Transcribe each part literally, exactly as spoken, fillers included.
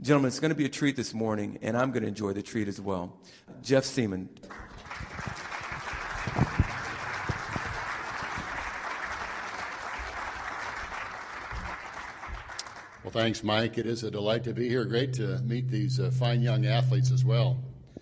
Gentlemen, it's going to be a treat this morning, and I'm going to enjoy the treat as well. Jeff Seaman. Well, thanks, Mike. It is a delight to be here. Great to meet these uh, fine young athletes as well.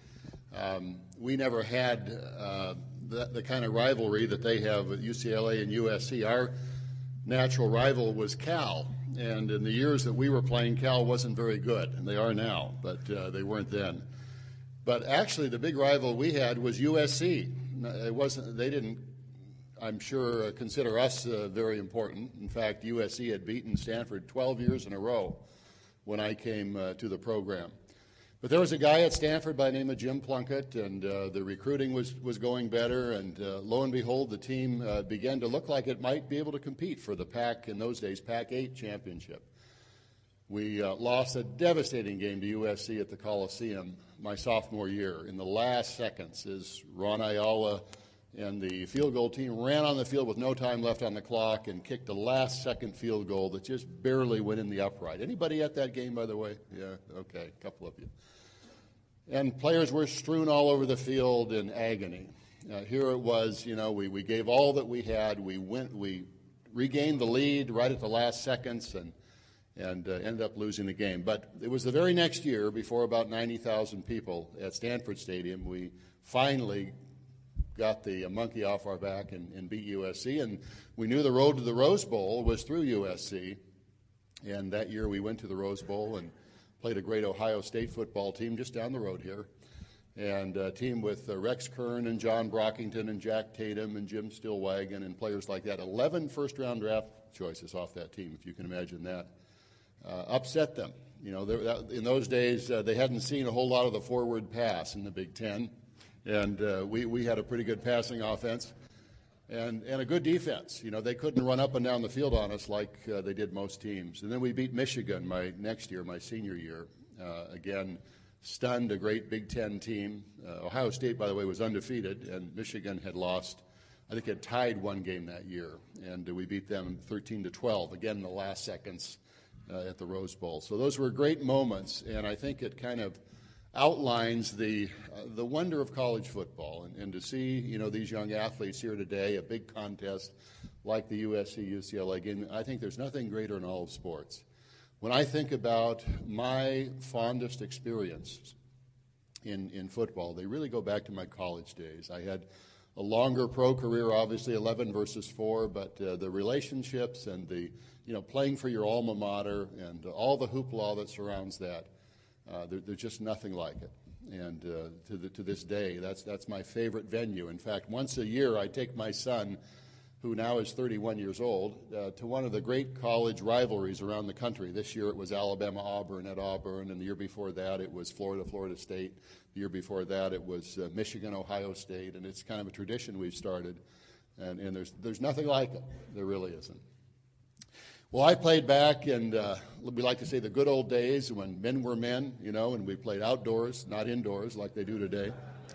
Um, we never had uh, the, the kind of rivalry that they have at U C L A and U S C. Our natural rival was Cal, and in the years that we were playing, Cal wasn't very good, and they are now, but uh, they weren't then. But actually, the big rival we had was U S C. It wasn't. They didn't, I'm sure, uh, consider us uh, very important. In fact, U S C had beaten Stanford twelve years in a row when I came uh, to the program. But there was a guy at Stanford by the name of Jim Plunkett, and uh, the recruiting was, was going better, and uh, lo and behold, the team uh, began to look like it might be able to compete for the Pac, in those days, Pac eight championship. We uh, lost a devastating game to U S C at the Coliseum my sophomore year. In the last seconds, as Ron Ayala and the field goal team ran on the field with no time left on the clock and kicked a last-second field goal that just barely went in the upright. Anybody at that game, by the way? Yeah, okay, a couple of you. And players were strewn all over the field in agony. Uh, here it was, you know, we, we gave all that we had. We went, we regained the lead right at the last seconds and and uh, ended up losing the game. But it was the very next year, before about ninety thousand people at Stanford Stadium, we finally got the monkey off our back and, and beat U S C, and we knew the road to the Rose Bowl was through U S C, and that year we went to the Rose Bowl and played a great Ohio State football team just down the road here, and a team with uh, Rex Kern and John Brockington and Jack Tatum and Jim Stillwagon and players like that. eleven first-round draft choices off that team, if you can imagine that. Uh, upset them. You know, that, in those days, uh, they hadn't seen a whole lot of the forward pass in the Big Ten. And uh, we, we had a pretty good passing offense and, and a good defense. You know, they couldn't run up and down the field on us like uh, they did most teams. And then we beat Michigan my next year, my senior year. Uh, again, stunned a great Big Ten team. Uh, Ohio State, by the way, was undefeated, and Michigan had lost. I think had tied one game that year, and uh, we beat them thirteen to twelve, again in the last seconds uh, at the Rose Bowl. So those were great moments, and I think it kind of outlines the uh, the wonder of college football, and, and to see, you know, these young athletes here today, a big contest like the U S C U C L A game. I think there's nothing greater in all of sports. When I think about my fondest experiences in in football, they really go back to my college days. I had a longer pro career, obviously eleven versus four, but uh, the relationships and the, you know, playing for your alma mater and uh, all the hoopla that surrounds that. Uh, there, there's just nothing like it, and uh, to, the, to this day, that's that's my favorite venue. In fact, once a year, I take my son, who now is thirty-one years old, uh, to one of the great college rivalries around the country. This year, it was Alabama-Auburn at Auburn, and the year before that, it was Florida-Florida State. The year before that, it was uh, Michigan-Ohio State, and it's kind of a tradition we've started, and, and there's there's nothing like it. There really isn't. Well, I played back, and uh, we like to say the good old days when men were men, you know, and we played outdoors, not indoors like they do today.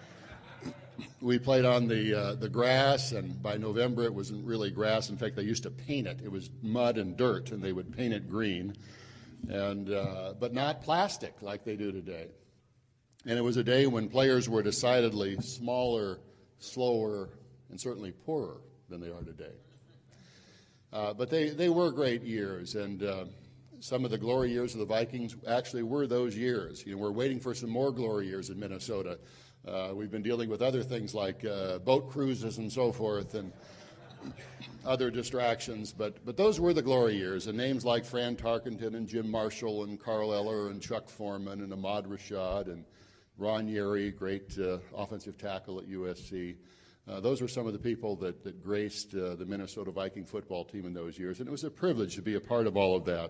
We played on the uh, the grass, and by November it wasn't really grass. In fact, they used to paint it. It was mud and dirt, and they would paint it green, and uh, but not plastic like they do today. And it was a day when players were decidedly smaller, slower, and certainly poorer than they are today. Uh, but they, they were great years, and uh, some of the glory years of the Vikings actually were those years. You know, we're waiting for some more glory years in Minnesota. Uh, we've been dealing with other things like uh, boat cruises and so forth and other distractions, but, but those were the glory years, and names like Fran Tarkenton and Jim Marshall and Carl Eller and Chuck Foreman and Ahmad Rashad and Ron Yeri, great uh, offensive tackle at U S C. Uh, those were some of the people that, that graced uh, the Minnesota Viking football team in those years, and it was a privilege to be a part of all of that.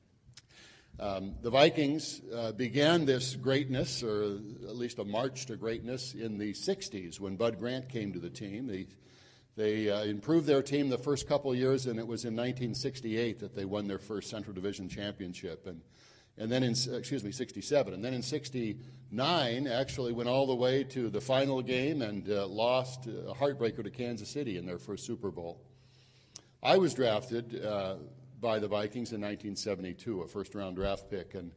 Um, the Vikings uh, began this greatness, or at least a march to greatness, in the sixties when Bud Grant came to the team. They, they uh, improved their team the first couple of years, and it was in nineteen sixty-eight that they won their first Central Division championship. And And then in, excuse me, sixty-seven. And then in sixty-nine, actually went all the way to the final game and uh, lost a heartbreaker to Kansas City in their first Super Bowl. I was drafted uh, by the Vikings in nineteen seventy-two, a first-round draft pick. And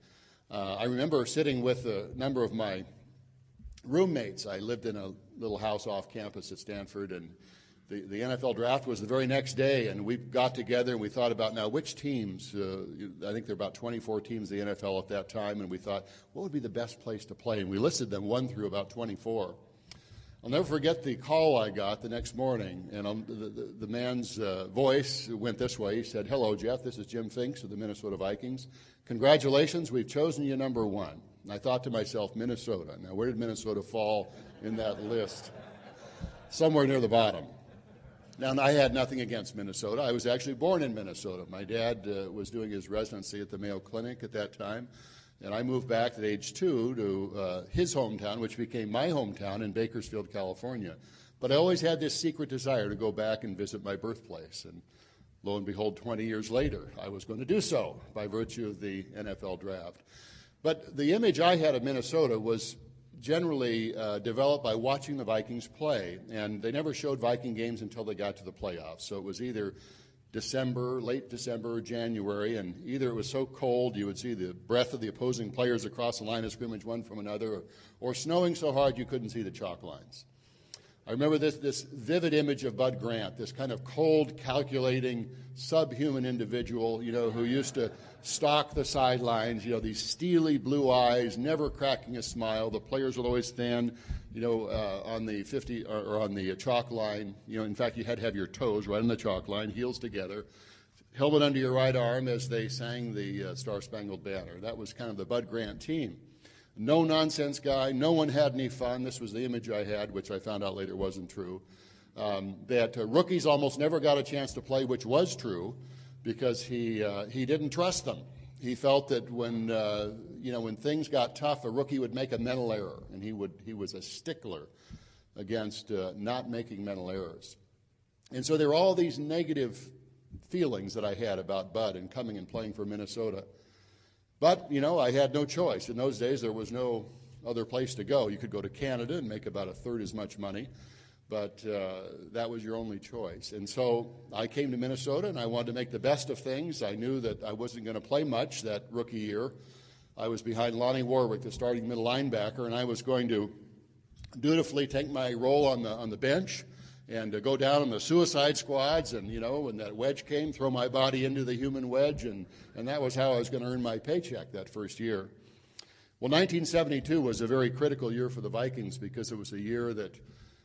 Uh, I remember sitting with a number of my roommates. I lived in a little house off campus at Stanford, and the, the N F L draft was the very next day, and we got together and we thought about, now, which teams, uh, I think there were about twenty-four teams in the N F L at that time, and we thought, what would be the best place to play? And we listed them one through about twenty-four. I'll never forget the call I got the next morning, and um, the, the, the man's uh, voice went this way. He said, "Hello, Jeff, this is Jim Finks of the Minnesota Vikings. Congratulations, we've chosen you number one." And I thought to myself, Minnesota. Now, where did Minnesota fall in that list? Somewhere near the bottom. Now, I had nothing against Minnesota. I was actually born in Minnesota. My dad uh, was doing his residency at the Mayo Clinic at that time. And I moved back at age two to uh, his hometown, which became my hometown in Bakersfield, California. But I always had this secret desire to go back and visit my birthplace. And lo and behold, twenty years later, I was going to do so by virtue of the N F L draft. But the image I had of Minnesota was generally uh, developed by watching the Vikings play. And they never showed Viking games until they got to the playoffs. So it was either December, late December, January, and either it was so cold you would see the breath of the opposing players across the line of scrimmage one from another, or, or snowing so hard you couldn't see the chalk lines. I remember this, this vivid image of Bud Grant, this kind of cold, calculating, subhuman individual, you know, who used to stalk the sidelines, you know, these steely blue eyes, never cracking a smile. The players would always stand, you know, uh, on the fifty or, or on the chalk line. You know, in fact, you had to have your toes right on the chalk line, heels together, helmet under your right arm as they sang the uh, Star-Spangled Banner. That was kind of the Bud Grant team. No-nonsense guy. No one had any fun. This was the image I had, which I found out later wasn't true. Um, that uh, rookies almost never got a chance to play, which was true, because he uh, he didn't trust them. He felt that when uh, you know when things got tough, a rookie would make a mental error, and he would he was a stickler against uh, not making mental errors. And so there were all these negative feelings that I had about Bud and coming and playing for Minnesota. But, you know, I had no choice. In those days, there was no other place to go. You could go to Canada and make about a third as much money, but uh, that was your only choice. And so I came to Minnesota, and I wanted to make the best of things. I knew that I wasn't going to play much that rookie year. I was behind Lonnie Warwick, the starting middle linebacker, and I was going to dutifully take my role on the on the bench and to go down on the suicide squads, and, you know, when that wedge came, throw my body into the human wedge, and, and that was how I was going to earn my paycheck that first year. Well, nineteen seventy-two was a very critical year for the Vikings because it was a year that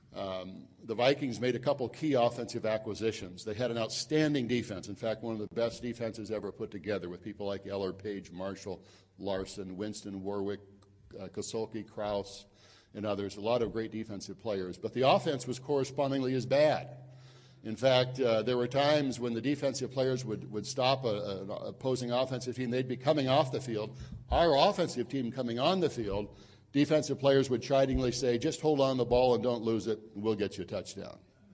um, the Vikings made a couple key offensive acquisitions. They had an outstanding defense. In fact, one of the best defenses ever put together, with people like Eller, Page, Marshall, Larson, Winston, Warwick, uh, Kosolke, Krause, and others, a lot of great defensive players. But the offense was correspondingly as bad. In fact, uh, there were times when the defensive players would, would stop a, an opposing offensive team. They'd be coming off the field. Our offensive team coming on the field, defensive players would chidingly say, "Just hold on the ball and don't lose it, and we'll get you a touchdown."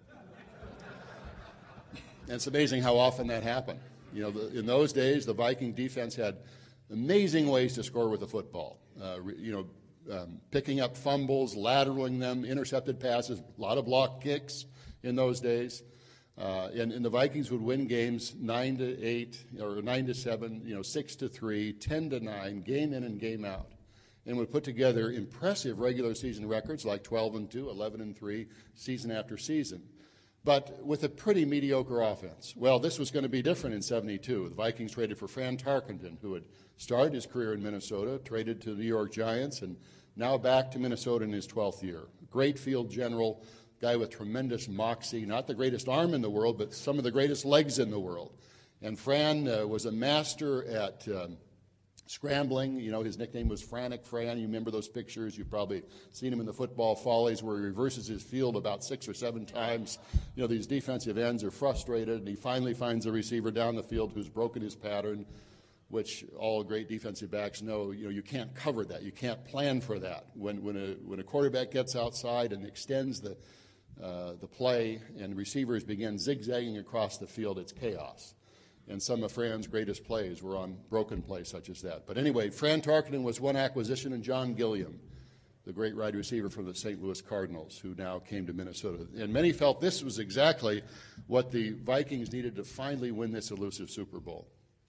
And it's amazing how often that happened. You know, the, in those days, the Viking defense had amazing ways to score with the football. Uh, you know, Um, picking up fumbles, lateraling them, intercepted passes, a lot of block kicks in those days. Uh, and, and the Vikings would win games nine to eight, or nine to seven, you know, six to three, ten to nine, game in and game out, and would put together impressive regular season records like twelve and two, eleven and three, season after season, but with a pretty mediocre offense. Well, this was going to be different in seventy-two. The Vikings traded for Fran Tarkenton, who had started his career in Minnesota, traded to the New York Giants, and now back to Minnesota in his twelfth year. Great field general, guy with tremendous moxie, not the greatest arm in the world, but some of the greatest legs in the world. And Fran uh, was a master at um, scrambling. You know, his nickname was Frantic Fran. You remember those pictures. You've probably seen him in the Football Follies where he reverses his field about six or seven times. You know, these defensive ends are frustrated, and he finally finds a receiver down the field who's broken his pattern, which all great defensive backs know. You know, you can't cover that. You can't plan for that. When when a when a quarterback gets outside and extends the uh, the play and receivers begin zigzagging across the field, it's chaos. And some of Fran's greatest plays were on broken plays such as that. But anyway, Fran Tarkenton was one acquisition, and John Gilliam, the great wide receiver from the Saint Louis Cardinals, who now came to Minnesota. And many felt this was exactly what the Vikings needed to finally win this elusive Super Bowl.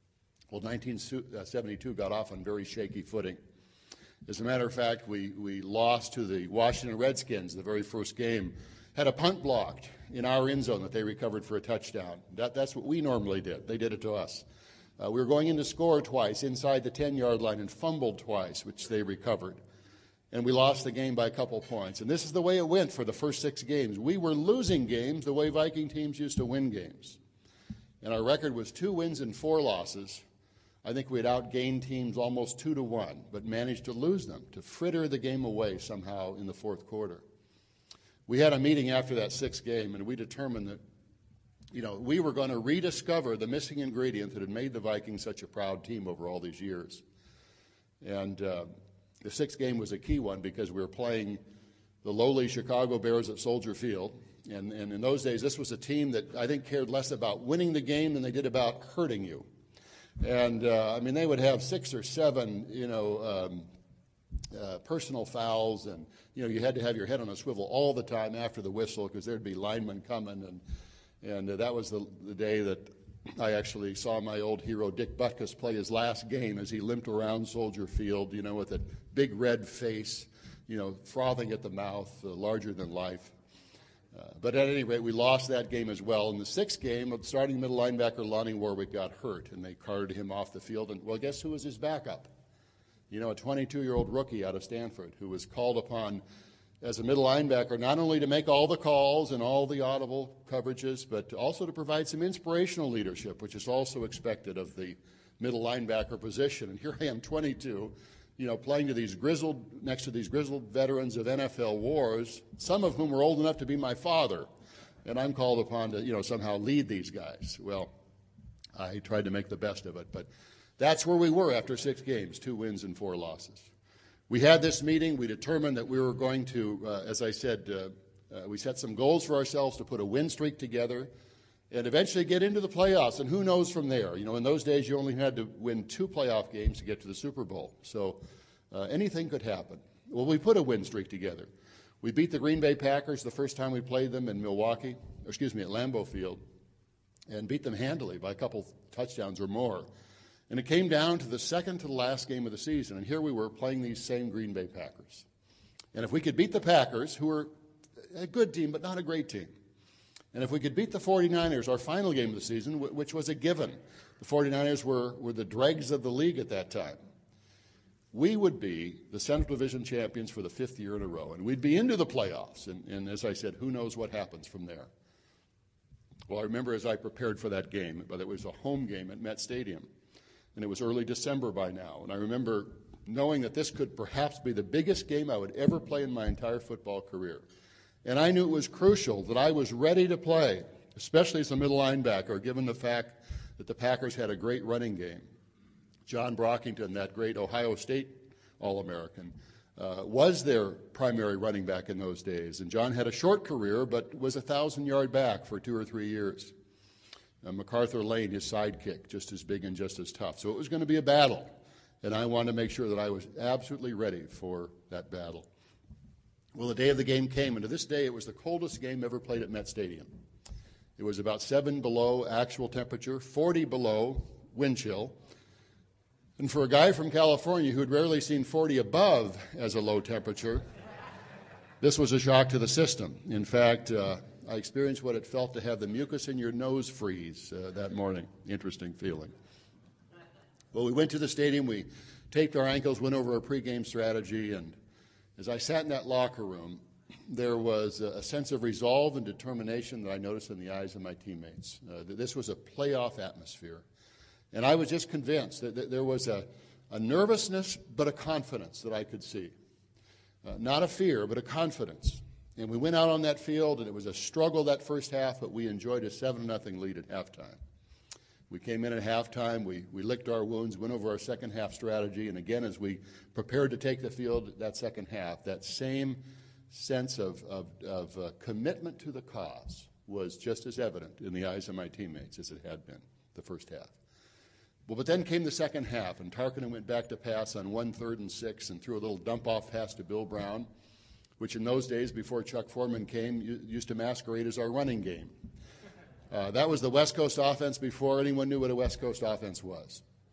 Well, nineteen seventy-two got off on very shaky footing. As a matter of fact, we, we lost to the Washington Redskins the very first game, had a punt blocked in our end zone that they recovered for a touchdown. That, that's what we normally did. They did it to us. Uh, we were going in to score twice inside the ten-yard line and fumbled twice, which they recovered. And we lost the game by a couple points. And this is the way it went for the first six games. We were losing games the way Viking teams used to win games. And our record was two wins and four losses. I think we had outgained teams almost two to one, but managed to lose them, to fritter the game away somehow in the fourth quarter. We had a meeting after that sixth game, and we determined that, you know, we were going to rediscover the missing ingredient that had made the Vikings such a proud team over all these years. And uh, the sixth game was a key one because we were playing the lowly Chicago Bears at Soldier Field. And, and in those days, this was a team that I think cared less about winning the game than they did about hurting you. And, uh, I mean, they would have six or seven, you know, um, uh, personal fouls. And, you know, you had to have your head on a swivel all the time after the whistle because there'd be linemen coming. And, and uh, that was the, the day that I actually saw my old hero Dick Butkus play his last game as he limped around Soldier Field, you know, with a big red face, you know, frothing at the mouth, uh, larger than life. Uh, but at any rate, we lost that game as well. In the sixth game, starting middle linebacker Lonnie Warwick got hurt, and they carted him off the field. And, well, guess who was his backup? You know, a twenty-two-year-old rookie out of Stanford who was called upon as a middle linebacker not only to make all the calls and all the audible coverages, but also to provide some inspirational leadership, which is also expected of the middle linebacker position. And here I am, twenty-two, you know, playing to these grizzled, next to these grizzled veterans of N F L wars, some of whom were old enough to be my father, and I'm called upon to, you know, somehow lead these guys. Well, I tried to make the best of it, but that's where we were after six games, two wins and four losses. We had this meeting. We determined that we were going to, uh, as I said, uh, uh, we set some goals for ourselves to put a win streak together and eventually get into the playoffs. And who knows from there? You know, in those days, you only had to win two playoff games to get to the Super Bowl. So uh, anything could happen. Well, we put a win streak together. We beat the Green Bay Packers the first time we played them in Milwaukee, or excuse me, at Lambeau Field, and beat them handily by a couple touchdowns or more. And it came down to the second to the last game of the season, and here we were playing these same Green Bay Packers. And if we could beat the Packers, who were a good team but not a great team, and if we could beat the forty-niners, our final game of the season, which was a given, the forty-niners were, were the dregs of the league at that time, we would be the Central Division champions for the fifth year in a row, and we'd be into the playoffs. And, and as I said, who knows what happens from there. Well, I remember as I prepared for that game, but it was a home game at Met Stadium. And it was early December by now. And I remember knowing that this could perhaps be the biggest game I would ever play in my entire football career. And I knew it was crucial that I was ready to play, especially as a middle linebacker, given the fact that the Packers had a great running game. John Brockington, that great Ohio State All-American, uh, was their primary running back in those days. And John had a short career, but was a thousand-yard back for two or three years. Uh, MacArthur Lane, his sidekick, just as big and just as tough. So it was going to be a battle, and I wanted to make sure that I was absolutely ready for that battle. Well, the day of the game came, and to this day it was the coldest game ever played at Met Stadium. It was about seven below actual temperature, forty below wind chill. And for a guy from California who had rarely seen forty above as a low temperature, this was a shock to the system. In fact, uh, I experienced what it felt to have the mucus in your nose freeze uh, that morning. Interesting feeling. Well, we went to the stadium, we taped our ankles, went over our pregame strategy, and as I sat in that locker room, there was a sense of resolve and determination that I noticed in the eyes of my teammates. Uh, that this was a playoff atmosphere. And I was just convinced that, that there was a, a nervousness but a confidence that I could see. Uh, not a fear, but a confidence. And we went out on that field, and it was a struggle that first half, but we enjoyed a seven to nothing lead at halftime. We came in at halftime, we, we licked our wounds, went over our second half strategy, and again, as we prepared to take the field that second half, that same sense of, of, of uh, commitment to the cause was just as evident in the eyes of my teammates as it had been the first half. Well, but then came the second half, and Tarkinen went back to pass on one third and six and threw a little dump-off pass to Bill Brown, which in those days, before Chuck Foreman came, used to masquerade as our running game. Uh, that was the West Coast offense before anyone knew what a West Coast offense was.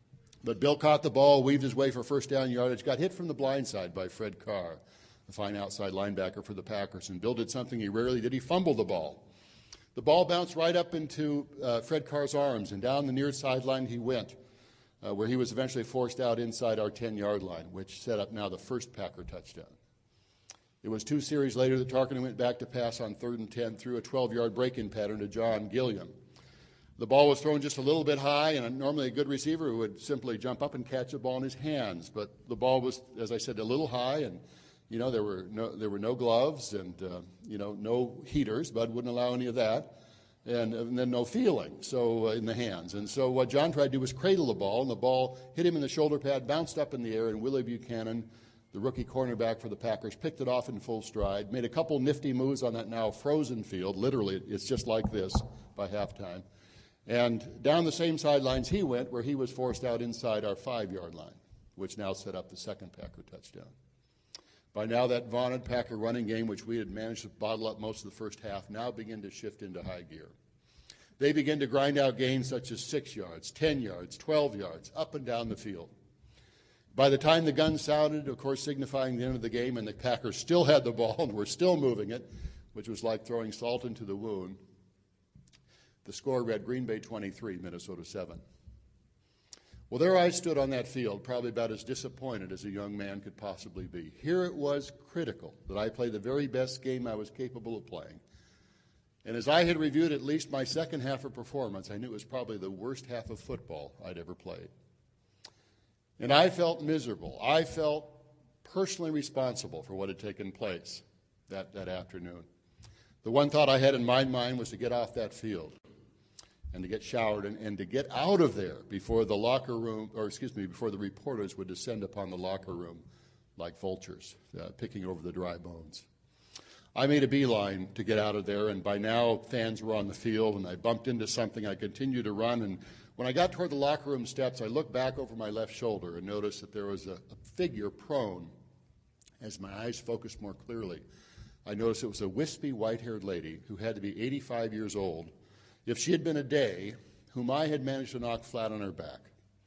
But Bill caught the ball, weaved his way for first down yardage, got hit from the blind side by Fred Carr, the fine outside linebacker for the Packers. And Bill did something he rarely did. He fumbled the ball. The ball bounced right up into uh, Fred Carr's arms, and down the near sideline he went, uh, where he was eventually forced out inside our ten-yard line, which set up now the first Packer touchdown. It was two series later that Tarkenton went back to pass on third and ten through a twelve-yard break-in pattern to John Gilliam. The ball was thrown just a little bit high, and normally a good receiver would simply jump up and catch the ball in his hands. But the ball was, as I said, a little high, and you know there were no there were no gloves and uh, you know no heaters. Bud wouldn't allow any of that, and, and then no feeling so uh, in the hands. And so what John tried to do was cradle the ball, and the ball hit him in the shoulder pad, bounced up in the air, and Willie Buchanan, the rookie cornerback for the Packers, picked it off in full stride, made a couple nifty moves on that now frozen field. Literally, it's just like this by halftime. And down the same sidelines he went, where he was forced out inside our five-yard line, which now set up the second Packer touchdown. By now, that vaunted Packer running game, which we had managed to bottle up most of the first half, now began to shift into high gear. They began to grind out gains such as six yards, ten yards, twelve yards, up and down the field. By the time the gun sounded, of course, signifying the end of the game, and the Packers still had the ball and were still moving it, which was like throwing salt into the wound, the score read Green Bay twenty-three, Minnesota seven. Well, there I stood on that field, probably about as disappointed as a young man could possibly be. Here it was critical that I play the very best game I was capable of playing. And as I had reviewed at least my second half of performance, I knew it was probably the worst half of football I'd ever played. And I felt miserable. I felt personally responsible for what had taken place that, that afternoon. The one thought I had in my mind was to get off that field and to get showered and, and to get out of there before the locker room, or excuse me, before the reporters would descend upon the locker room like vultures, uh, picking over the dry bones. I made a beeline to get out of there, and by now fans were on the field, and I bumped into something. I continued to run, and when I got toward the locker room steps, I looked back over my left shoulder and noticed that there was a, a figure prone. As my eyes focused more clearly, I noticed it was a wispy, white-haired lady who had to be eighty-five years old, if she had been a day, whom I had managed to knock flat on her back.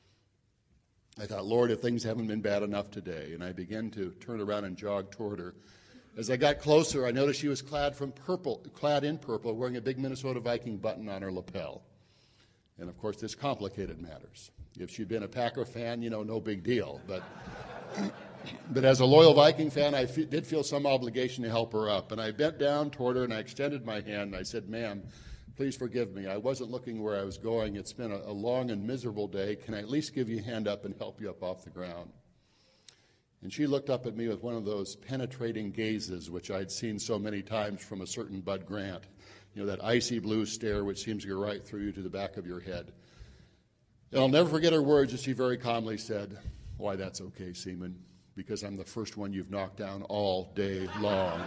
I thought, Lord, if things haven't been bad enough today, and I began to turn around and jog toward her. As I got closer, I noticed she was clad from purple, clad in purple, wearing a big Minnesota Viking button on her lapel. And, of course, this complicated matters. If she'd been a Packer fan, you know, no big deal. But, but as a loyal Viking fan, I f- did feel some obligation to help her up. And I bent down toward her, and I extended my hand, and I said, ma'am, please forgive me. I wasn't looking where I was going. It's been a, a long and miserable day. Can I at least give you a hand up and help you up off the ground? And she looked up at me with one of those penetrating gazes which I'd seen so many times from a certain Bud Grant. You know, that icy blue stare which seems to go right through you to the back of your head. And I'll never forget her words as she very calmly said, why, that's okay, Seaman, because I'm the first one you've knocked down all day long.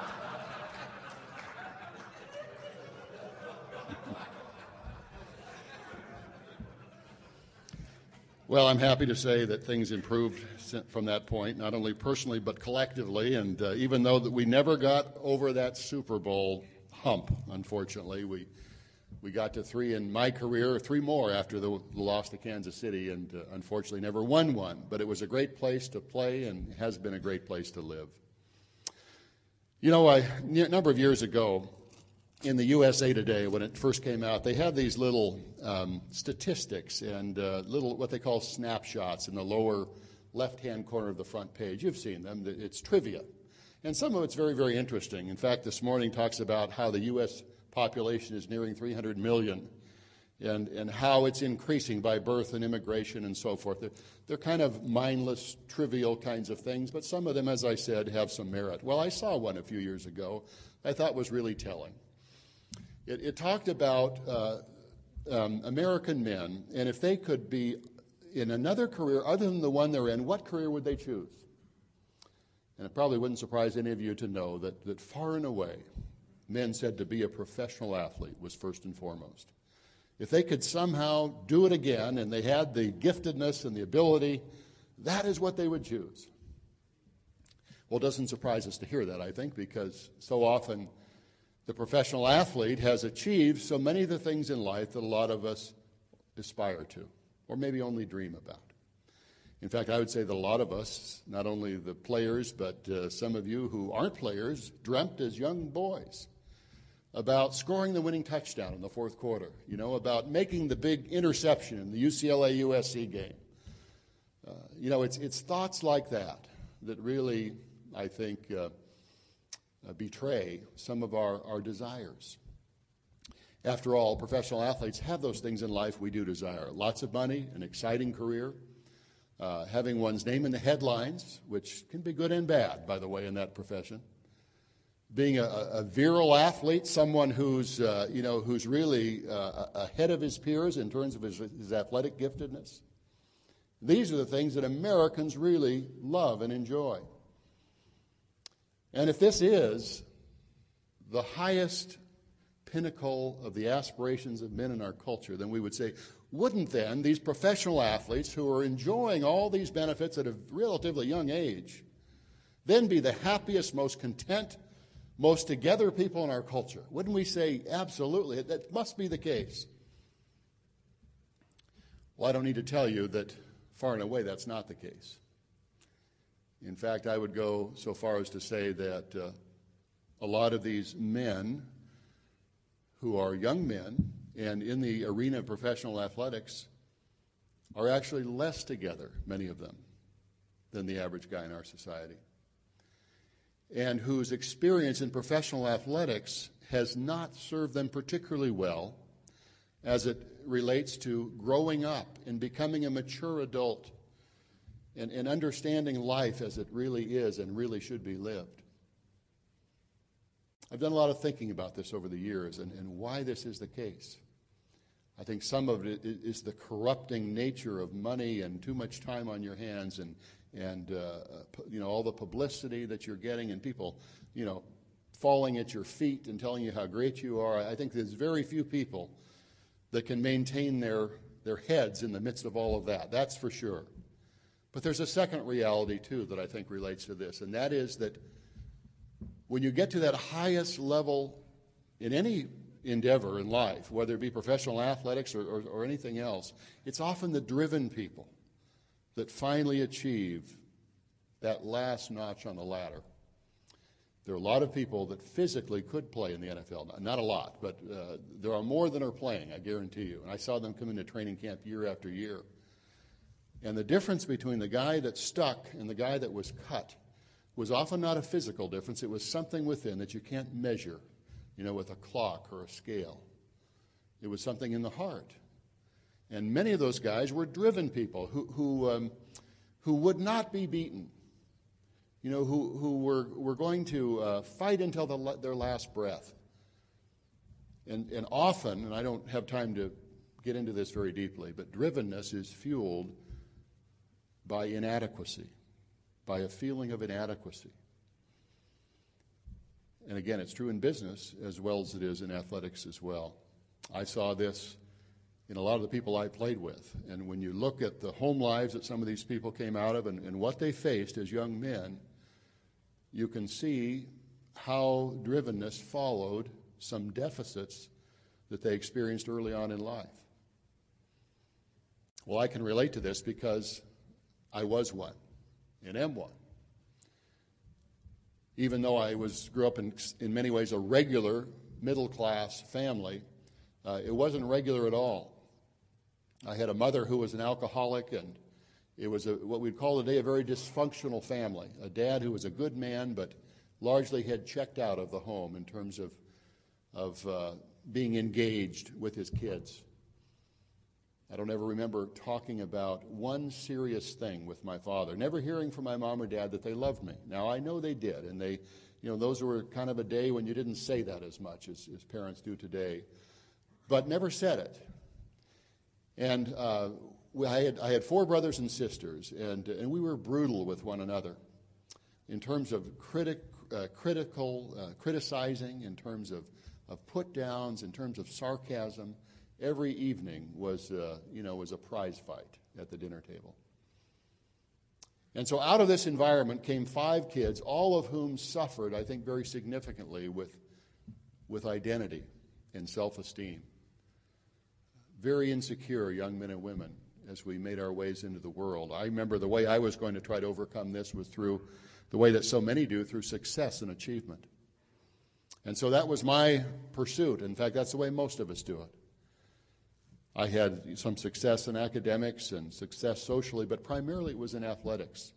Well, I'm happy to say that things improved from that point, not only personally but collectively. And uh, even though that we never got over that Super Bowl hump, unfortunately, we we got to three in my career, three more after the, the loss to Kansas City, and uh, unfortunately never won one. But it was a great place to play and has been a great place to live. You know, I, a number of years ago, in the U S A Today, when it first came out, they had these little um, statistics and uh, little what they call snapshots in the lower left-hand corner of the front page. You've seen them. It's trivia. And some of it's very, very interesting. In fact, this morning talks about how the U S population is nearing three hundred million and, and how it's increasing by birth and immigration and so forth. They're, they're kind of mindless, trivial kinds of things, but some of them, as I said, have some merit. Well, I saw one a few years ago I thought was really telling. It, it talked about uh, um, American men, and if they could be in another career other than the one they're in, what career would they choose? And it probably wouldn't surprise any of you to know that, that far and away, men said to be a professional athlete was first and foremost. If they could somehow do it again, and they had the giftedness and the ability, that is what they would choose. Well, it doesn't surprise us to hear that, I think, because so often the professional athlete has achieved so many of the things in life that a lot of us aspire to, or maybe only dream about. In fact, I would say that a lot of us, not only the players, but uh, some of you who aren't players, dreamt as young boys about scoring the winning touchdown in the fourth quarter, you know, about making the big interception in the U C L A U S C game. Uh, you know, it's, it's thoughts like that that really, I think, uh, uh, betray some of our, our desires. After all, professional athletes have those things in life we do desire. Lots of money, an exciting career, uh, having one's name in the headlines, which can be good and bad, by the way, in that profession. Being a, a virile athlete, someone who's, uh, you know, who's really uh, ahead of his peers in terms of his, his athletic giftedness. These are the things that Americans really love and enjoy. And if this is the highest pinnacle of the aspirations of men in our culture, then we would say, wouldn't then these professional athletes who are enjoying all these benefits at a relatively young age then be the happiest, most content, most together people in our culture? Wouldn't we say, absolutely, that must be the case? Well, I don't need to tell you that far and away that's not the case. In fact, I would go so far as to say that uh, a lot of these men who are young men and in the arena of professional athletics are actually less together, many of them, than the average guy in our society, and whose experience in professional athletics has not served them particularly well as it relates to growing up and becoming a mature adult and, and understanding life as it really is and really should be lived. I've done a lot of thinking about this over the years and, and why this is the case. I think some of it is the corrupting nature of money and too much time on your hands and, and uh, you know, all the publicity that you're getting and people, you know, falling at your feet and telling you how great you are. I think there's very few people that can maintain their, their heads in the midst of all of that. That's for sure. But there's a second reality, too, that I think relates to this, and that is that when you get to that highest level in any endeavor in life, whether it be professional athletics or, or, or anything else, it's often the driven people that finally achieve that last notch on the ladder. There are a lot of people that physically could play in the N F L. Not a lot, but uh, there are more than are playing, I guarantee you. And I saw them come into training camp year after year. And the difference between the guy that stuck and the guy that was cut was often not a physical difference. It was something within that you can't measure, you know, with a clock or a scale. It was something in the heart. And many of those guys were driven people who, who, um, who would not be beaten, you know, who, who were, were going to uh, fight until the, their last breath. And, and often, and I don't have time to get into this very deeply, but drivenness is fueled by inadequacy, by a feeling of inadequacy. And again, it's true in business as well as it is in athletics as well. I saw this in a lot of the people I played with. And when you look at the home lives that some of these people came out of and, and what they faced as young men, you can see how drivenness followed some deficits that they experienced early on in life. Well, I can relate to this because I was one and am one. Even though I was grew up in, in many ways a regular middle-class family, uh, it wasn't regular at all. I had a mother who was an alcoholic, and it was a, what we'd call today a very dysfunctional family. A dad who was a good man, but largely had checked out of the home in terms of, of uh, being engaged with his kids. I don't ever remember talking about one serious thing with my father, never hearing from my mom or dad that they loved me. Now, I know they did, and they, you know, those were kind of a day when you didn't say that as much as, as parents do today, but never said it. And uh, I, had, I had four brothers and sisters, and, and we were brutal with one another in terms of critic, uh, critical, uh, criticizing, in terms of, of put-downs, in terms of sarcasm. Every evening was, uh, you know, was a prize fight at the dinner table. And so out of this environment came five kids, all of whom suffered, I think, very significantly with, with identity and self-esteem. Very insecure young men and women as we made our ways into the world. I remember the way I was going to try to overcome this was through the way that so many do, through success and achievement. And so that was my pursuit. In fact, that's the way most of us do it. I had some success in academics and success socially, but primarily it was in athletics.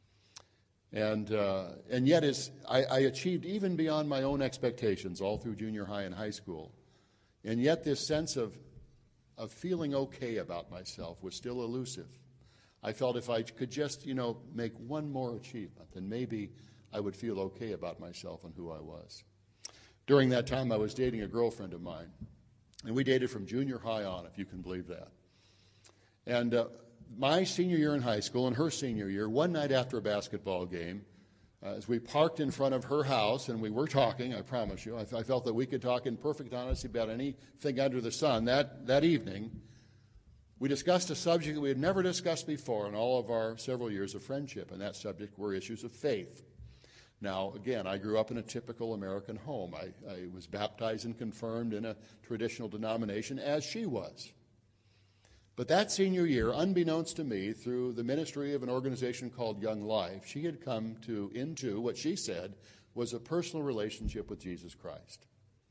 And uh, and yet is, I, I achieved even beyond my own expectations all through junior high and high school. And yet this sense of, of feeling okay about myself was still elusive. I felt if I could just, you know, make one more achievement, then maybe I would feel okay about myself and who I was. During that time, I was dating a girlfriend of mine. And we dated from junior high on, if you can believe that. And uh, my senior year in high school and her senior year, one night after a basketball game, uh, as we parked in front of her house, and we were talking, I promise you, I, I felt that we could talk in perfect honesty about anything under the sun. That, that evening, we discussed a subject that we had never discussed before in all of our several years of friendship, and that subject were issues of faith. Now, again, I grew up in a typical American home. I, I was baptized and confirmed in a traditional denomination, as she was. But that senior year, unbeknownst to me, through the ministry of an organization called Young Life, she had come to into what she said was a personal relationship with Jesus Christ.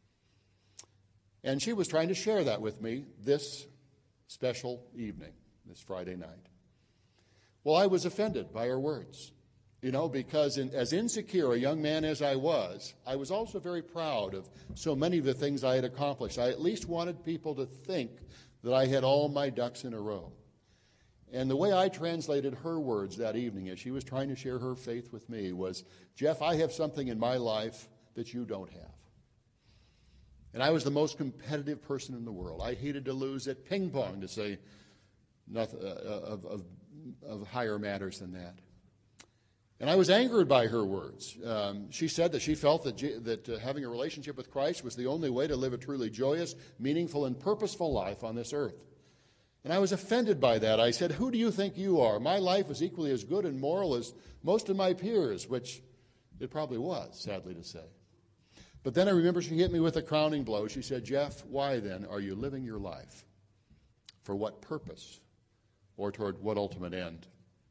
And she was trying to share that with me this special evening, this Friday night. Well, I was offended by her words. You know, because in, as insecure a young man as I was, I was also very proud of so many of the things I had accomplished. I at least wanted people to think that I had all my ducks in a row. And the way I translated her words that evening as she was trying to share her faith with me was, Jeff, I have something in my life that you don't have. And I was the most competitive person in the world. I hated to lose at ping pong, to say nothing, uh, of, of, of higher matters than that. And I was angered by her words. Um, she said that she felt that, G- that uh, having a relationship with Christ was the only way to live a truly joyous, meaningful, and purposeful life on this earth. And I was offended by that. I said, who do you think you are? My life is equally as good and moral as most of my peers, which it probably was, sadly to say. But then I remember she hit me with a crowning blow. She said, Jeff, why then are you living your life? For what purpose? Or toward what ultimate end?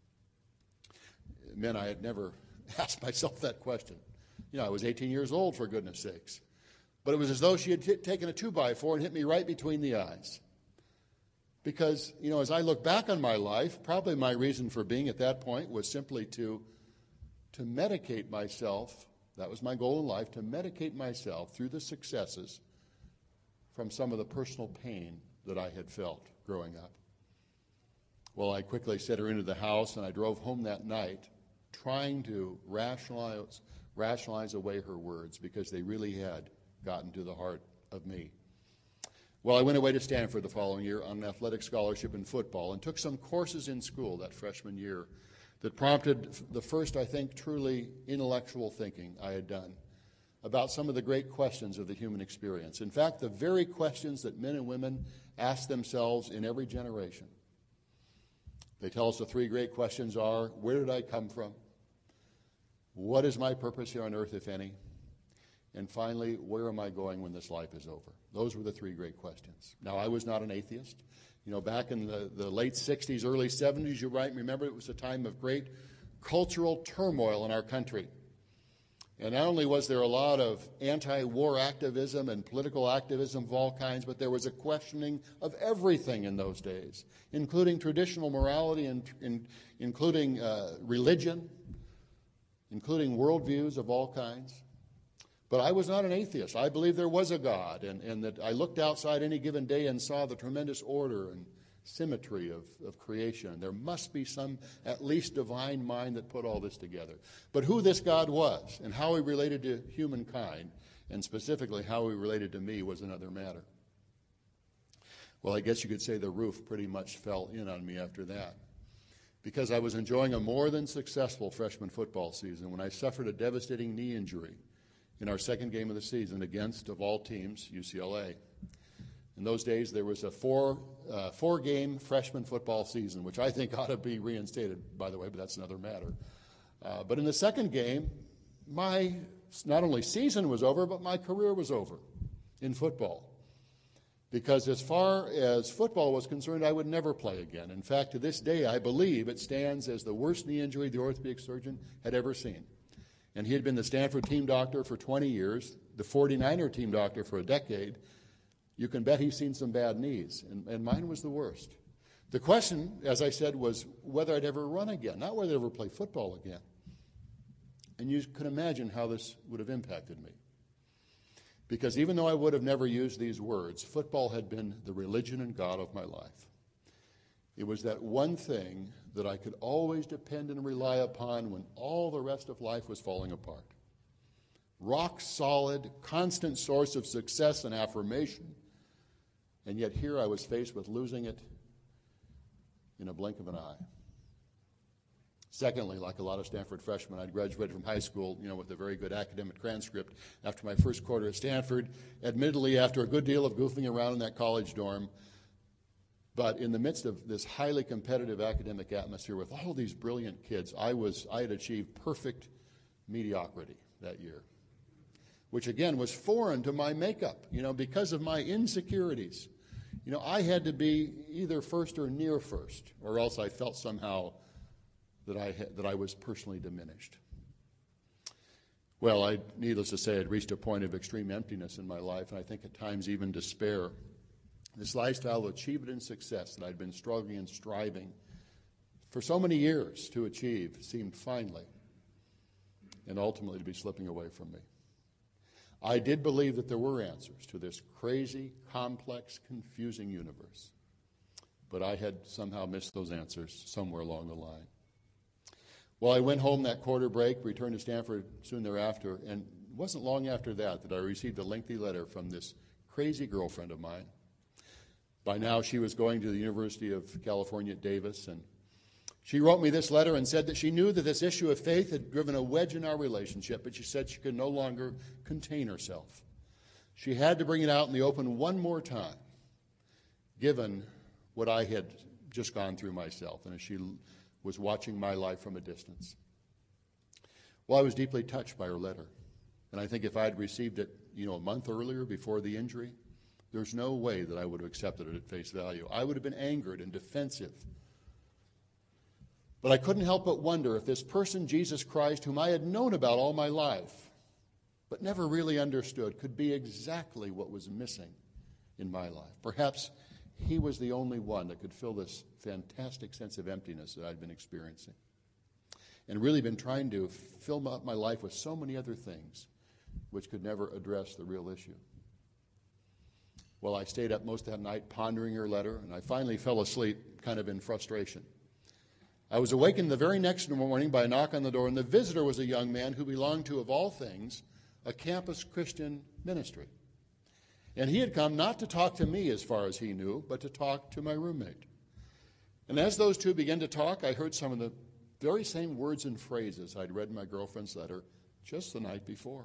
Men, I had never asked myself that question. You know, I was eighteen years old, for goodness sakes. But it was as though she had t- taken a two by four and hit me right between the eyes. Because, you know, as I look back on my life, probably my reason for being at that point was simply to, to medicate myself. That was my goal in life, to medicate myself through the successes from some of the personal pain that I had felt growing up. Well, I quickly set her into the house, and I drove home that night trying to rationalize, rationalize away her words because they really had gotten to the heart of me. Well, I went away to Stanford the following year on an athletic scholarship in football and took some courses in school that freshman year that prompted the first, I think, truly intellectual thinking I had done about some of the great questions of the human experience. In fact, the very questions that men and women ask themselves in every generation. They tell us the three great questions are, where did I come from? What is my purpose here on earth, if any? And finally, where am I going when this life is over? Those were the three great questions. Now, I was not an atheist. You know, back in the, the late sixties, early seventies, you might remember it was a time of great cultural turmoil in our country. And not only was there a lot of anti-war activism and political activism of all kinds, but there was a questioning of everything in those days, including traditional morality and in, including uh, religion, including worldviews of all kinds. But I was not an atheist. I believed there was a God, and, and that I looked outside any given day and saw the tremendous order and symmetry of, of creation. There must be some, at least, divine mind that put all this together. But who this God was and how he related to humankind, and specifically how he related to me, was another matter. Well, I guess you could say the roof pretty much fell in on me after that, because I was enjoying a more than successful freshman football season when I suffered a devastating knee injury in our second game of the season against, of all teams, U C L A. In those days, there was a four, uh, four-game freshman football season, which I think ought to be reinstated, by the way, but that's another matter. Uh, but in the second game, my not only season was over, but my career was over in football. Because as far as football was concerned, I would never play again. In fact, to this day, I believe it stands as the worst knee injury the orthopedic surgeon had ever seen. And he had been the Stanford team doctor for twenty years, the forty-niner team doctor for a decade. You can bet he's seen some bad knees, and, and mine was the worst. The question, as I said, was whether I'd ever run again, not whether I'd ever play football again. And you can imagine how this would have impacted me. Because even though I would have never used these words, football had been the religion and God of my life. It was that one thing that I could always depend and rely upon when all the rest of life was falling apart. Rock solid, constant source of success and affirmation. And yet here I was faced with losing it in a blink of an eye. Secondly, like a lot of Stanford freshmen, I graduated from high school, you know, with a very good academic transcript after my first quarter at Stanford, admittedly after a good deal of goofing around in that college dorm. But in the midst of this highly competitive academic atmosphere with all these brilliant kids, I was I had achieved perfect mediocrity that year, which again was foreign to my makeup, you know, because of my insecurities. You know, I had to be either first or near first, or else I felt somehow that I had, that I was personally diminished. Well, I, needless to say, I'd reached a point of extreme emptiness in my life, and I think at times even despair. This lifestyle of achievement and success that I'd been struggling and striving for so many years to achieve seemed finally and ultimately to be slipping away from me. I did believe that there were answers to this crazy, complex, confusing universe, but I had somehow missed those answers somewhere along the line. Well, I went home that quarter break, returned to Stanford soon thereafter, and it wasn't long after that that I received a lengthy letter from this crazy girlfriend of mine. By now, she was going to the University of California at Davis, and she wrote me this letter and said that she knew that this issue of faith had driven a wedge in our relationship, but she said she could no longer contain herself. She had to bring it out in the open one more time, given what I had just gone through myself, and as she was watching my life from a distance. Well, I was deeply touched by her letter, and I think if I had received it, you know, a month earlier before the injury, there's no way that I would have accepted it at face value. I would have been angered and defensive. But I couldn't help but wonder if this person, Jesus Christ, whom I had known about all my life, but never really understood, could be exactly what was missing in my life. Perhaps he was the only one that could fill this fantastic sense of emptiness that I'd been experiencing, and really been trying to fill up my life with so many other things which could never address the real issue. Well, I stayed up most of that night pondering her letter, and I finally fell asleep kind of in frustration. I was awakened the very next morning by a knock on the door, and the visitor was a young man who belonged to, of all things, a campus Christian ministry. And he had come not to talk to me as far as he knew, but to talk to my roommate. And as those two began to talk, I heard some of the very same words and phrases I'd read in my girlfriend's letter just the night before.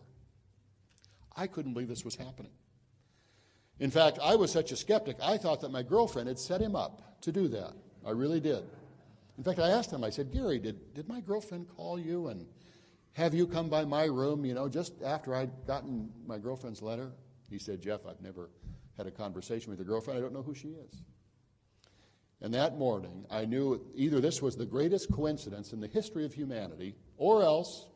I couldn't believe this was happening. In fact, I was such a skeptic, I thought that my girlfriend had set him up to do that. I really did. In fact, I asked him, I said, Gary, did, did my girlfriend call you and have you come by my room, you know, just after I'd gotten my girlfriend's letter? He said, Jeff, I've never had a conversation with your girlfriend. I don't know who she is. And that morning, I knew either this was the greatest coincidence in the history of humanity, or else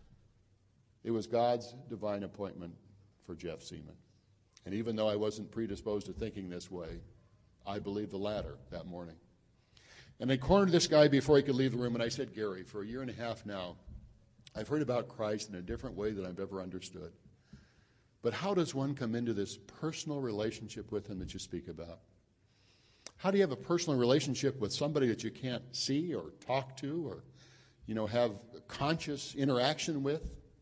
it was God's divine appointment for Jeff Seaman. And even though I wasn't predisposed to thinking this way, I believed the latter that morning. And I cornered this guy before he could leave the room, and I said, Gary, for a year and a half now, I've heard about Christ in a different way than I've ever understood. But how does one come into this personal relationship with him that you speak about? How do you have a personal relationship with somebody that you can't see or talk to or, you know, have conscious interaction with?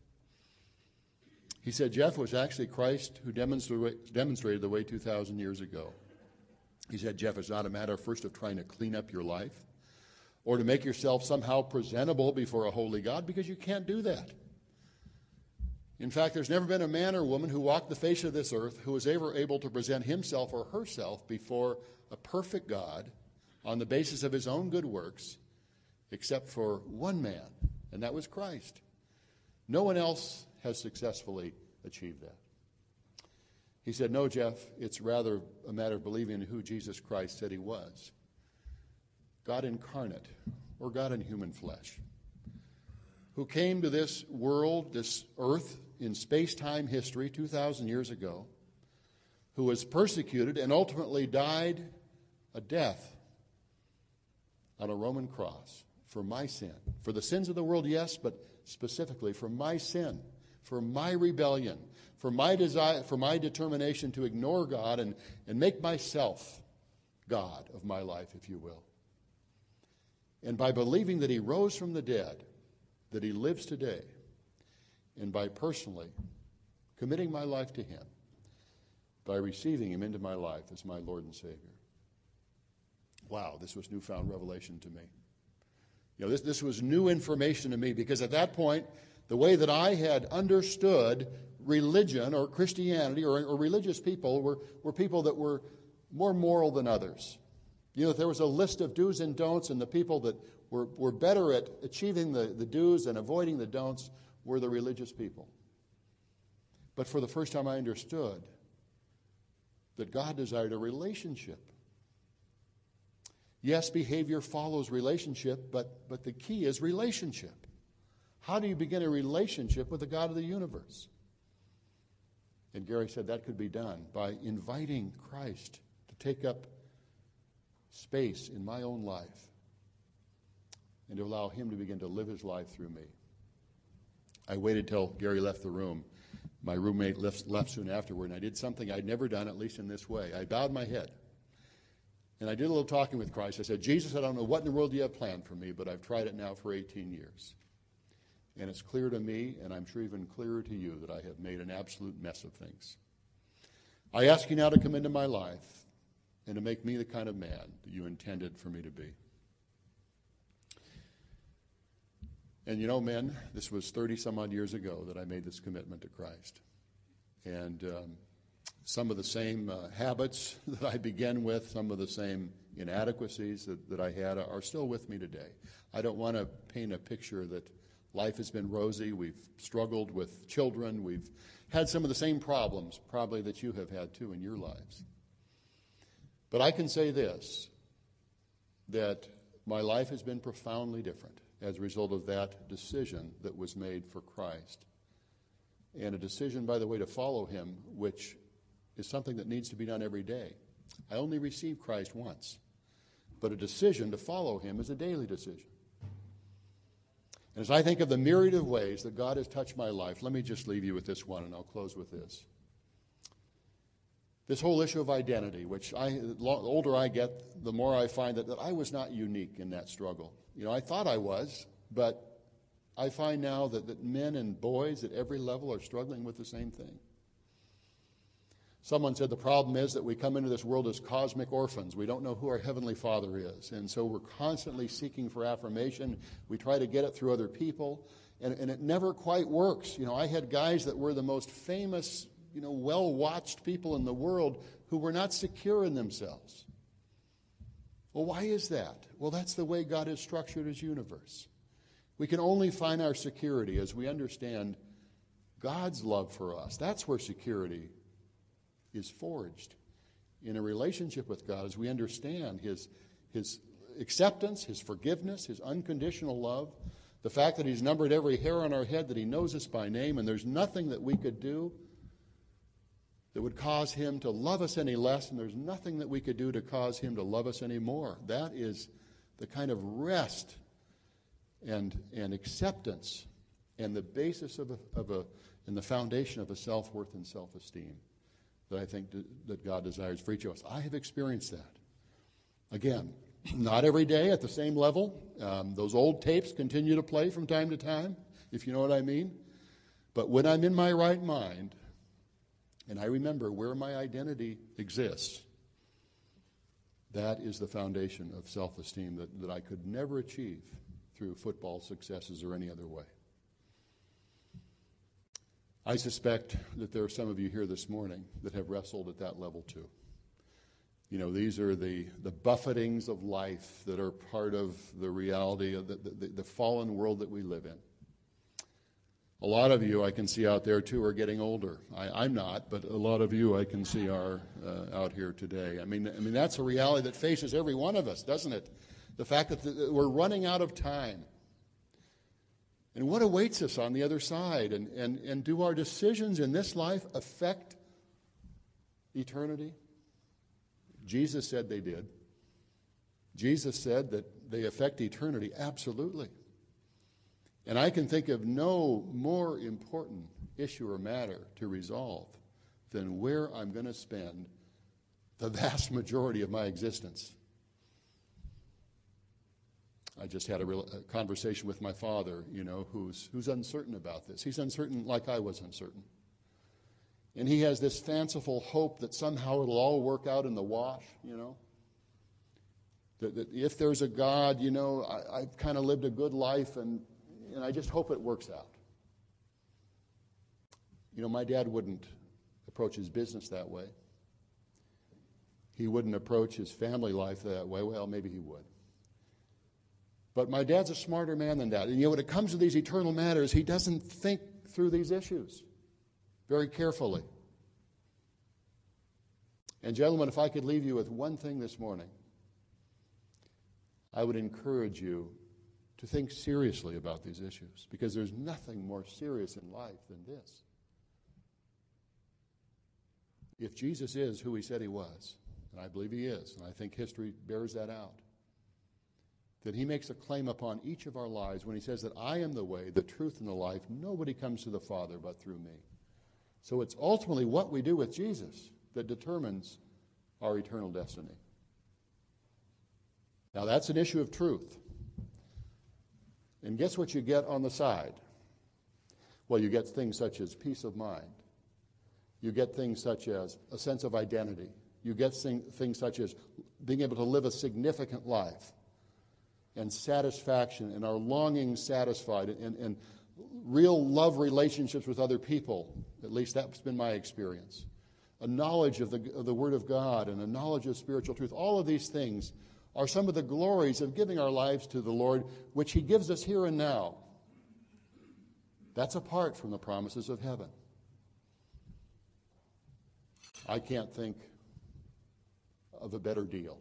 He said, Jeff, it was actually Christ who demonstrated the way two thousand years ago. He said, Jeff, it's not a matter first of trying to clean up your life or to make yourself somehow presentable before a holy God, because you can't do that. In fact, there's never been a man or woman who walked the face of this earth who was ever able to present himself or herself before a perfect God on the basis of his own good works, except for one man, and that was Christ. No one else has successfully achieved that. He said, no, Jeff, it's rather a matter of believing in who Jesus Christ said he was. God incarnate, or God in human flesh, who came to this world, this earth, in space-time history two thousand years ago, who was persecuted and ultimately died a death on a Roman cross for my sin. For the sins of the world, yes, but specifically for my sin, for my rebellion, for my desire, for my determination to ignore God and, and make myself God of my life, if you will. And by believing that he rose from the dead, that he lives today, and by personally committing my life to him, by receiving him into my life as my Lord and Savior. Wow, this was newfound revelation to me. You know, this, this was new information to me, because at that point, the way that I had understood religion or Christianity or, or religious people were, were people that were more moral than others. You know, there was a list of do's and don'ts, and the people that were, were better at achieving the, the do's and avoiding the don'ts were the religious people. But for the first time I understood that God desired a relationship. Yes, behavior follows relationship, but, but the key is relationship. How do you begin a relationship with the God of the universe? And Gary said that could be done by inviting Christ to take up space in my own life and to allow him to begin to live his life through me. I waited till Gary left the room. My roommate left, left soon afterward, and I did something I'd never done, at least in this way. I bowed my head, and I did a little talking with Christ. I said, Jesus, I don't know what in the world you have planned for me, but I've tried it now for eighteen years. And it's clear to me, and I'm sure even clearer to you, that I have made an absolute mess of things. I ask you now to come into my life and to make me the kind of man that you intended for me to be. And you know, men, this was thirty some odd years ago that I made this commitment to Christ. And um, some of the same uh, habits that I began with, some of the same inadequacies that, that I had are still with me today. I don't want to paint a picture that life has been rosy. We've struggled with children. We've had some of the same problems probably that you have had too in your lives. But I can say this, that my life has been profoundly different as a result of that decision that was made for Christ. And a decision, by the way, to follow him, which is something that needs to be done every day. I only received Christ once, but a decision to follow him is a daily decision. And as I think of the myriad of ways that God has touched my life, let me just leave you with this one, and I'll close with this. This whole issue of identity, which I, the older I get, the more I find that, that I was not unique in that struggle. You know, I thought I was, but I find now that, that men and boys at every level are struggling with the same thing. Someone said the problem is that we come into this world as cosmic orphans. We don't know who our Heavenly Father is. And so we're constantly seeking for affirmation. We try to get it through other people, and, and it never quite works. You know, I had guys that were the most famous, you know, well-watched people in the world who were not secure in themselves. Well, why is that? Well, that's the way God has structured his universe. We can only find our security as we understand God's love for us. That's where security is forged, in a relationship with God, as we understand his, his acceptance, his forgiveness, his unconditional love, the fact that he's numbered every hair on our head, that he knows us by name, and there's nothing that we could do that would cause him to love us any less, and there's nothing that we could do to cause him to love us any more. That is the kind of rest and, and acceptance and the basis of a, of a and the foundation of a self-worth and self-esteem that I think that God desires for each of us. I have experienced that. Again, not every day at the same level. Um, those old tapes continue to play from time to time, if you know what I mean. But when I'm in my right mind, and I remember where my identity exists, that is the foundation of self-esteem that, that I could never achieve through football successes or any other way. I suspect that there are some of you here this morning that have wrestled at that level too. You know, these are the, the buffetings of life that are part of the reality of the, the, the fallen world that we live in. A lot of you I can see out there, too, are getting older. I, I'm not, but a lot of you I can see are uh, out here today. I mean, I mean, that's a reality that faces every one of us, doesn't it? The fact that the, we're running out of time. And what awaits us on the other side? And, and, and do our decisions in this life affect eternity? Jesus said they did. Jesus said that they affect eternity. Absolutely. And I can think of no more important issue or matter to resolve than where I'm going to spend the vast majority of my existence. I just had a, real, a conversation with my father, you know, who's, who's uncertain about this. He's uncertain like I was uncertain. And he has this fanciful hope that somehow it'll all work out in the wash, you know. That, that if there's a God, you know, I, I've kind of lived a good life and And I just hope it works out. You know, my dad wouldn't approach his business that way. He wouldn't approach his family life that way. Well, maybe he would. But my dad's a smarter man than that. And, you know, when it comes to these eternal matters, he doesn't think through these issues very carefully. And, gentlemen, if I could leave you with one thing this morning, I would encourage you to think seriously about these issues, because there's nothing more serious in life than this. If Jesus is who he said he was, and I believe he is, and I think history bears that out, then he makes a claim upon each of our lives when he says that I am the way, the truth, and the life. Nobody comes to the Father but through me. So it's ultimately what we do with Jesus that determines our eternal destiny. Now that's an issue of truth. And guess what you get on the side? Well, you get things such as peace of mind. You get things such as a sense of identity. You get things such as being able to live a significant life and satisfaction and our longing satisfied and, and real love relationships with other people. At least that's been my experience. A knowledge of the, of the Word of God and a knowledge of spiritual truth. All of these things are some of the glories of giving our lives to the Lord, which he gives us here and now. That's apart from the promises of heaven. I can't think of a better deal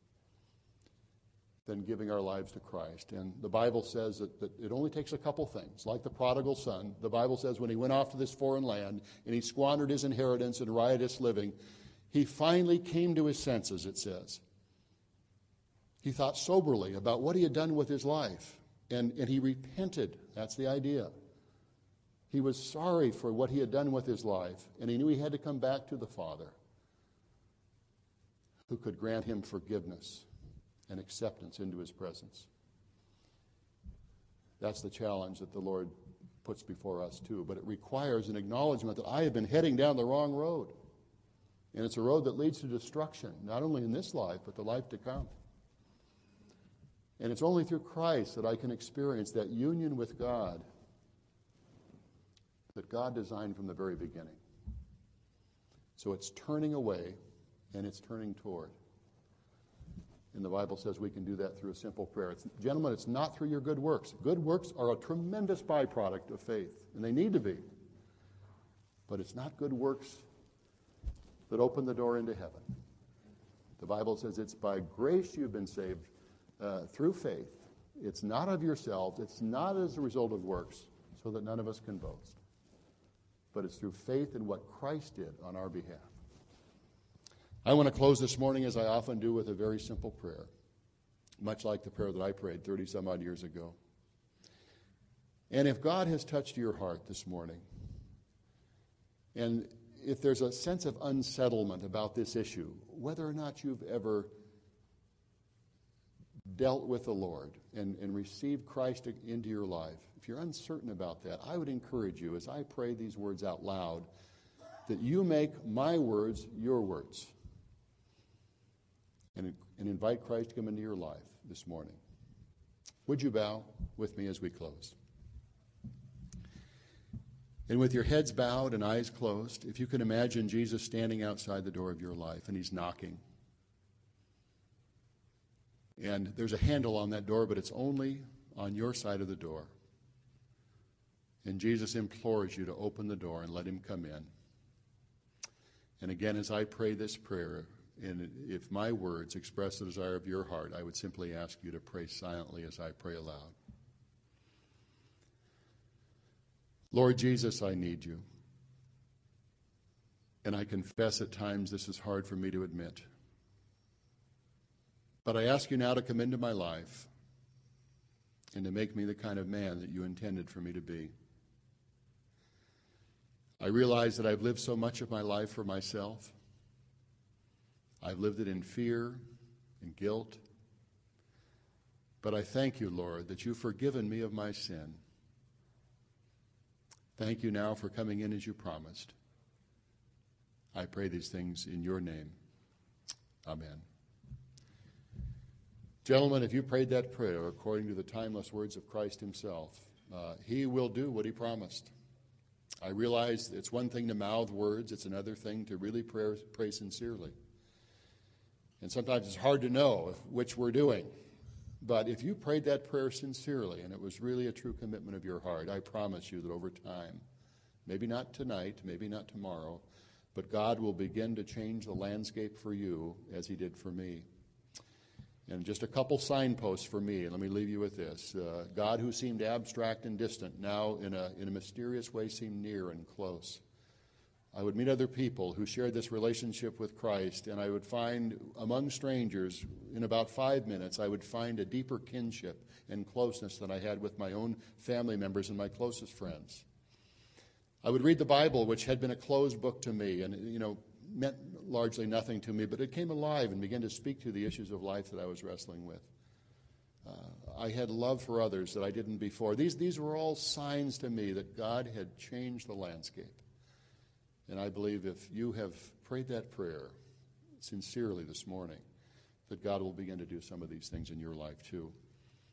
than giving our lives to Christ. And the Bible says that, that it only takes a couple things. Like the prodigal son, the Bible says when he went off to this foreign land and he squandered his inheritance in riotous living, he finally came to his senses, it says. He thought soberly about what he had done with his life, and, and he repented. That's the idea. He was sorry for what he had done with his life, and he knew he had to come back to the Father, who could grant him forgiveness and acceptance into his presence. That's the challenge that the Lord puts before us too, but it requires an acknowledgement that I have been heading down the wrong road, and it's a road that leads to destruction, not only in this life, but the life to come. And it's only through Christ that I can experience that union with God that God designed from the very beginning. So it's turning away and it's turning toward. And the Bible says we can do that through a simple prayer. It's, gentlemen, it's not through your good works. Good works are a tremendous byproduct of faith, and they need to be. But it's not good works that open the door into heaven. The Bible says it's by grace you've been saved Uh, through faith. It's not of yourselves. It's not as a result of works, so that none of us can boast. But it's through faith in what Christ did on our behalf. I want to close this morning, as I often do, with a very simple prayer, much like the prayer that I prayed thirty some odd years ago. And if God has touched your heart this morning, and if there's a sense of unsettlement about this issue, whether or not you've ever dealt with the Lord and, and received Christ into your life, if you're uncertain about that, I would encourage you, as I pray these words out loud, that you make my words your words and, and invite Christ to come into your life this morning. Would you bow with me as we close? And with your heads bowed and eyes closed, if you can imagine Jesus standing outside the door of your life and he's knocking. And there's a handle on that door, but it's only on your side of the door. And Jesus implores you to open the door and let him come in. And again, as I pray this prayer, and if my words express the desire of your heart, I would simply ask you to pray silently as I pray aloud. Lord Jesus, I need you. And I confess at times this is hard for me to admit. But I ask you now to come into my life and to make me the kind of man that you intended for me to be. I realize that I've lived so much of my life for myself. I've lived it in fear and guilt. But I thank you, Lord, that you've forgiven me of my sin. Thank you now for coming in as you promised. I pray these things in your name. Amen. Gentlemen, if you prayed that prayer according to the timeless words of Christ himself, uh, he will do what he promised. I realize it's one thing to mouth words, it's another thing to really pray, pray sincerely. And sometimes it's hard to know if, which we're doing. But if you prayed that prayer sincerely and it was really a true commitment of your heart, I promise you that over time, maybe not tonight, maybe not tomorrow, but God will begin to change the landscape for you as he did for me. And just a couple signposts for me, and let me leave you with this. Uh, God, who seemed abstract and distant, now in a, in a mysterious way seemed near and close. I would meet other people who shared this relationship with Christ, and I would find among strangers, in about five minutes, I would find a deeper kinship and closeness than I had with my own family members and my closest friends. I would read the Bible, which had been a closed book to me, and, you know, meant largely nothing to me, but it came alive and began to speak to the issues of life that I was wrestling with. Uh, I had love for others that I didn't before. These, these were all signs to me that God had changed the landscape. And I believe if you have prayed that prayer sincerely this morning, that God will begin to do some of these things in your life too.